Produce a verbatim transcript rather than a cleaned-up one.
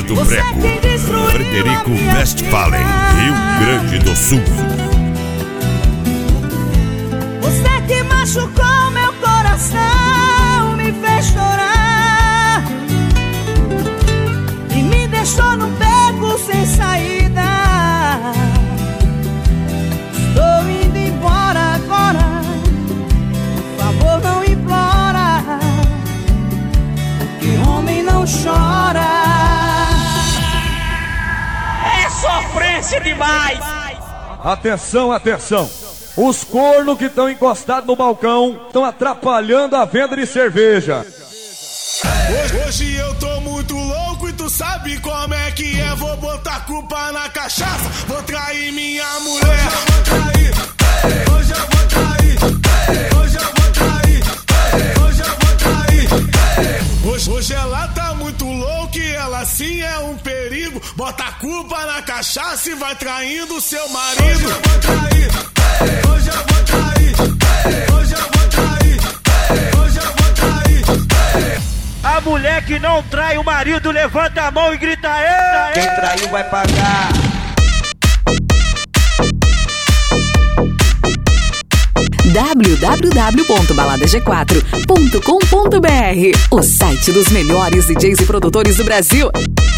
Alto Prego, Frederico Westphalen, Rio Grande do Sul. Você que machucou meu coração, me fez chorar e me deixou no beco sem saída. Estou indo embora agora, por favor não implora, que homem não chora. É sofrência demais. Atenção, atenção. Os cornos que estão encostados no balcão estão atrapalhando a venda de cerveja. Hoje, hoje eu tô muito louco e tu sabe como é que é. Vou botar culpa na cachaça, vou trair minha mulher. Hoje eu vou trair, hoje eu vou trair, hoje eu vou trair. Hoje, hoje ela tá muito louca e ela sim é um perigo. Bota a culpa na cachaça e vai traindo seu marido. Hoje eu vou trair, hoje eu vou trair, hoje eu vou trair, hoje eu vou trair. A mulher que não trai o marido, levanta a mão e grita: Ei! Quem traiu vai pagar. w w w ponto balada g quatro ponto com ponto b r, o site dos melhores D Js e produtores do Brasil.